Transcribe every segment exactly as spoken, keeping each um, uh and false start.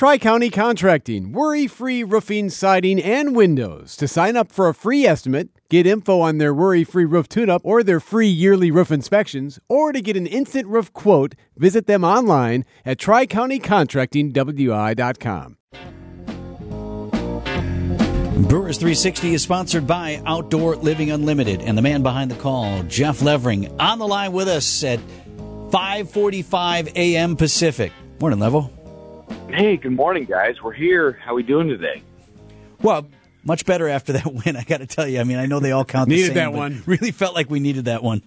Tri-County Contracting, worry-free roofing, siding, and windows. To sign up for a free estimate, get info on their worry-free roof tune-up or their free yearly roof inspections, or to get an instant roof quote, visit them online at tri county contracting w i dot com. Brewers three sixty is sponsored by Outdoor Living Unlimited, and the man behind the call, Jeff Levering, on the line with us at five forty-five a.m. Pacific. Morning, Levo. Hey, good morning, guys. We're here. How we doing today? Well, much better after that win, I got to tell you. I mean, I know they all count the needed same, that but one. Really felt like we needed that one.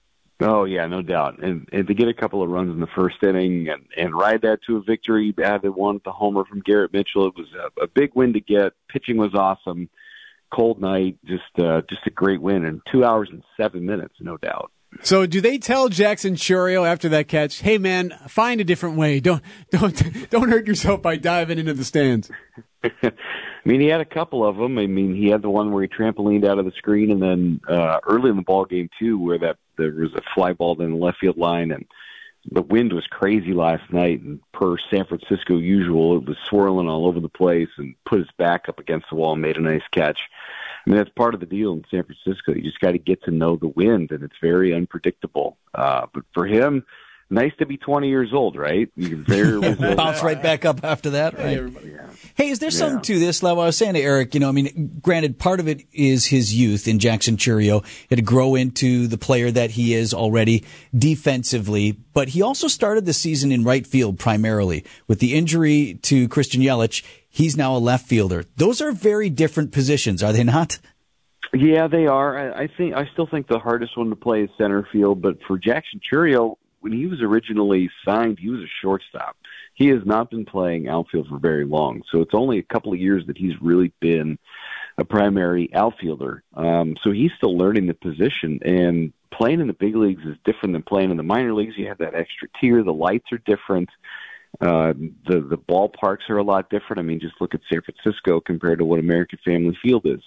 Oh, yeah, no doubt. And, and to get a couple of runs in the first inning and, and ride that to a victory, added one with the homer from Garrett Mitchell. It was a, a big win to get. Pitching was awesome. Cold night, just uh, just a great win in two hours and seven minutes, no doubt. So, do they tell Jackson Chourio after that catch, "Hey, man, find a different way. Don't don't don't hurt yourself by diving into the stands"? I mean, he had a couple of them. I mean, he had the one where he trampolined out of the screen, and then uh, early in the ball game too, where that there was a fly ball in the left field line, and the wind was crazy last night. And per San Francisco usual, it was swirling all over the place, and put his back up against the wall and made a nice catch. I mean, that's part of the deal in San Francisco. You just got to get to know the wind, and it's very unpredictable. Uh, but for him, nice to be twenty years old, right? You can very bounce right back up after that, right? Yeah. Hey, is there something yeah. to this, Level? I was saying to Eric, you know, I mean, granted, part of it is his youth in Jackson Chourio. He had to grow into the player that he is already defensively, but he also started the season in right field primarily. With the injury to Christian Yelich, he's now a left fielder. Those are very different positions, are they not? Yeah, they are. I, I think I still think the hardest one to play is center field, but for Jackson Chourio, when he was originally signed, he was a shortstop. He has not been playing outfield for very long, so it's only a couple of years that he's really been a primary outfielder. Um, so he's still learning the position, and playing in the big leagues is different than playing in the minor leagues. You have that extra tier. The lights are different. Uh, the the ballparks are a lot different. I mean, just look at San Francisco compared to what American Family Field is.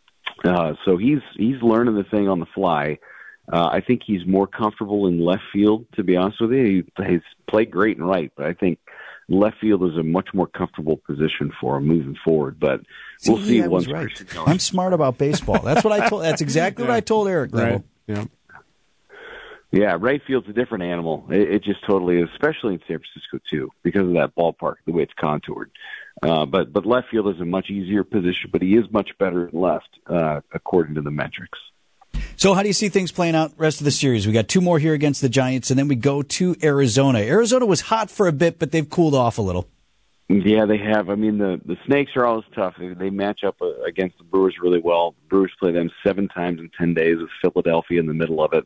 Uh, so he's he's learning the thing on the fly. Uh, I think he's more comfortable in left field, to be honest with you. He, he's played great in right, but I think left field is a much more comfortable position for him moving forward. But see, we'll see yeah, once. Right. I'm smart about baseball. That's what I told. That's exactly yeah. what I told Eric. Right. Yeah. Yeah, right field's a different animal. It, it just totally is, especially in San Francisco too, because of that ballpark, the way it's contoured. Uh, but but left field is a much easier position, but he is much better in left, uh, according to the metrics. So how do you see things playing out rest of the series? We got two more here against the Giants, and then we go to Arizona. Arizona was hot for a bit, but they've cooled off a little. Yeah, they have. I mean, the, the Snakes are always tough. They, they match up uh, against the Brewers really well. The Brewers play them seven times in ten days with Philadelphia in the middle of it.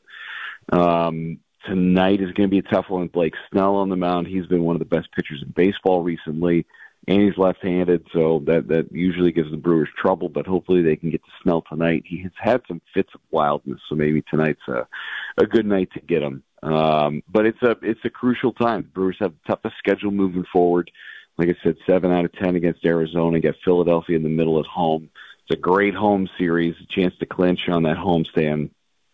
Um, tonight is going to be a tough one with Blake Snell on the mound. He's been one of the best pitchers in baseball recently, and he's left-handed, so that, that usually gives the Brewers trouble, but hopefully they can get to Snell tonight. He has had some fits of wildness, so maybe tonight's a, a good night to get him. Um, but it's a it's a crucial time. The Brewers have the toughest schedule moving forward. Like I said, seven out of ten against Arizona. Got Philadelphia in the middle at home. It's a great home series, a chance to clinch on that homestand.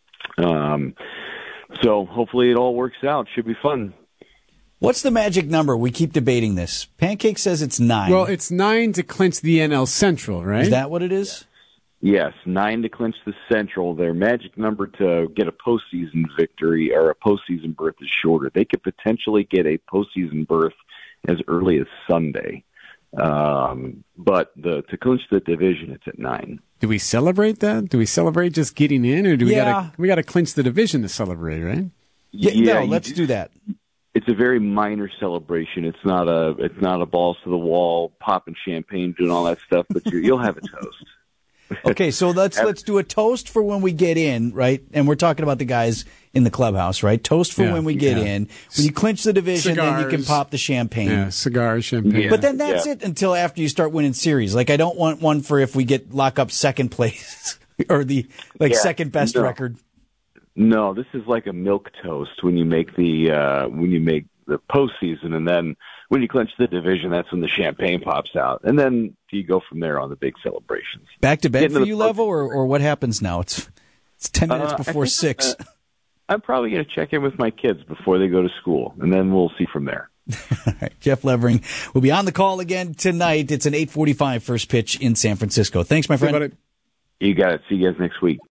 Um, so hopefully it all works out. Should be fun. What's the magic number? We keep debating this. Pancake says it's nine. Well, it's nine to clinch the N L Central, right? Is that what it is? Yes, nine to clinch the Central. Their magic number to get a postseason victory or a postseason berth is shorter. They could potentially get a postseason berth as early as Sunday. Um, but the to clinch the division, it's at nine. Do we celebrate that? Do we celebrate just getting in, or do we yeah. gotta we gotta clinch the division to celebrate, right? Yeah, yeah no, let's do, do that. It's a very minor celebration. It's not a it's not a balls to the wall, popping champagne, doing all that stuff. But you're, you'll have a toast. Okay, so let's let's do a toast for when we get in, right? And we're talking about the guys in the clubhouse, right? Toast for yeah, when we get yeah. in. When you clinch the division, Cigars. then you can pop the champagne. Yeah, cigars, champagne. Yeah. But then that's Yeah. it until after you start winning series. Like, I don't want one for if we get lock up second place or the like Yeah, second best no. record. No, this is like a milk toast when you make the uh, when you make the postseason, and then when you clinch the division, that's when the champagne pops out, and then you go from there on the big celebrations. Back to bed Getting for to you, the Level, or, or what happens now? It's it's ten minutes Uh, I before think, six. uh, I'm probably going to check in with my kids before they go to school, and then we'll see from there. All right, Jeff Levering will be on the call again tonight. It's an eight forty-five first pitch in San Francisco. Thanks, my friend. You got it. See you guys next week.